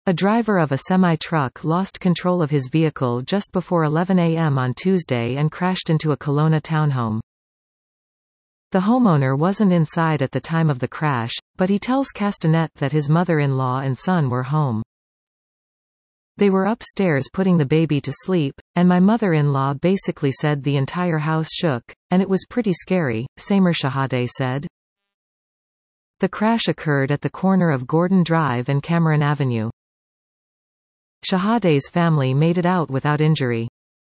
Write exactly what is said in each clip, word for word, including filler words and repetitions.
A driver of a semi-truck lost control of his vehicle just before eleven a m on Tuesday and crashed into a Kelowna townhome. The homeowner wasn't inside at the time of the crash, but he tells Castanet that his mother-in-law and son were home. They were upstairs putting the baby to sleep, and my mother-in-law basically said the entire house shook, and it was pretty scary, Samer Shahade said. The crash occurred at the corner of Gordon Drive and Cameron Avenue. Shahade's family made it out without injury.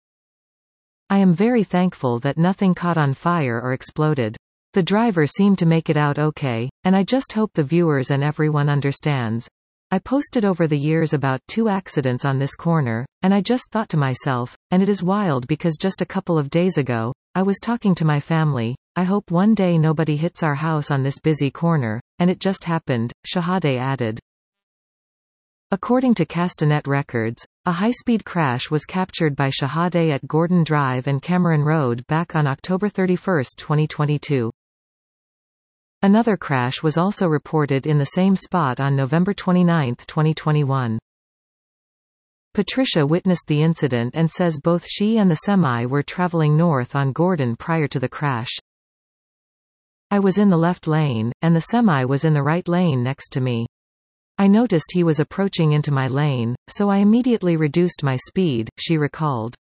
I am very thankful that nothing caught on fire or exploded. The driver seemed to make it out okay, and I just hope the viewers and everyone understands. I posted over the years about two accidents on this corner, and I just thought to myself, and it is wild because just a couple of days ago, I was talking to my family, I hope one day nobody hits our house on this busy corner, and it just happened, Shahade added. According to Castanet records, a high-speed crash was captured by Shahade at Gordon Drive and Cameron Road back on October thirty-first, twenty twenty-two. Another crash was also reported in the same spot on November twenty-ninth, twenty twenty-one. Patricia witnessed the incident and says both she and the semi were traveling north on Gordon prior to the crash. I was in the left lane, and the semi was in the right lane next to me. I noticed he was approaching into my lane, so I immediately reduced my speed, she recalled.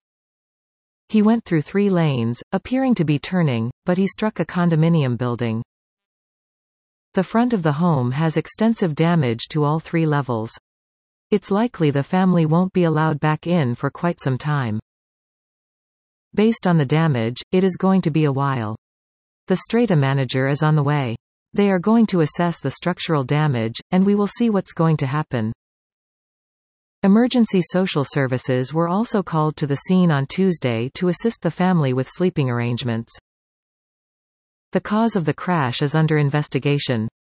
He went through three lanes, appearing to be turning, but he struck a condominium building. The front of the home has extensive damage to all three levels. It's likely the family won't be allowed back in for quite some time. Based on the damage, it is going to be a while. The strata manager is on the way. They are going to assess the structural damage, and we will see what's going to happen. Emergency social services were also called to the scene on Tuesday to assist the family with sleeping arrangements. The cause of the crash is under investigation.